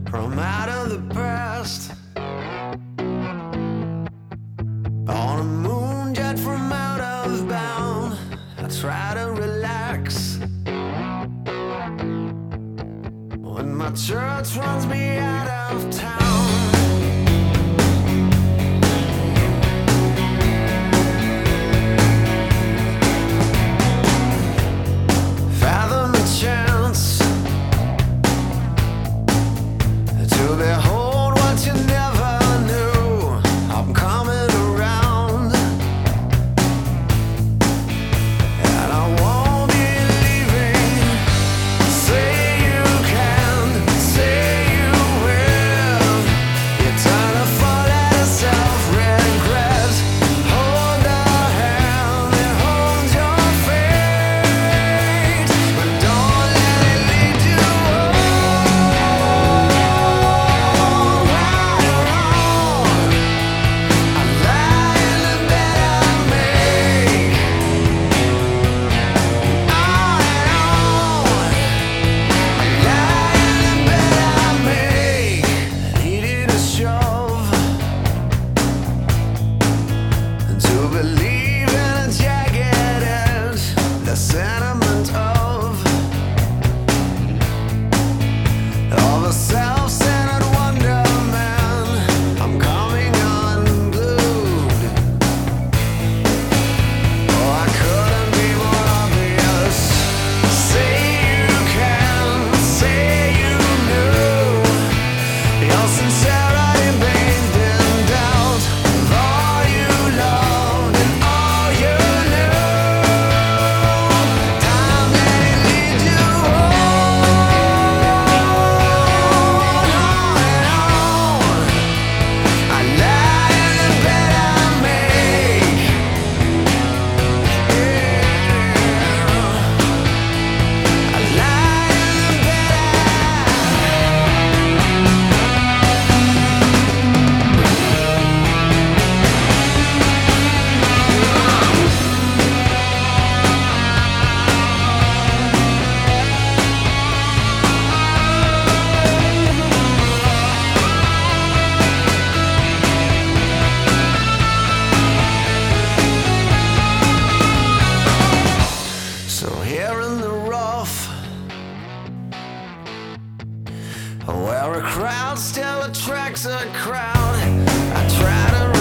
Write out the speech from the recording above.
from out of the past, on a moon jet from out of bound. I try to relax when my church runs me out of town. Fathom the chance to behold what you never knew. I'm coming around, and I won't be leaving. Say you can, say you will. You turn a fall out of self-regret. Hold the hand that holds your fate, but don't let it lead you to believe in a jagged edge, the sentiment of a self-centered wonderman. I'm coming unglued. Oh, I couldn't be more obvious. Say you can, say you knew. Your sincerity bathed in doubt of all you loved and all you knew. Time let it lead you on and on. I lie in the bed I make. I lie in the bed So here in the rough, where a crowd still attracts a crowd, I try to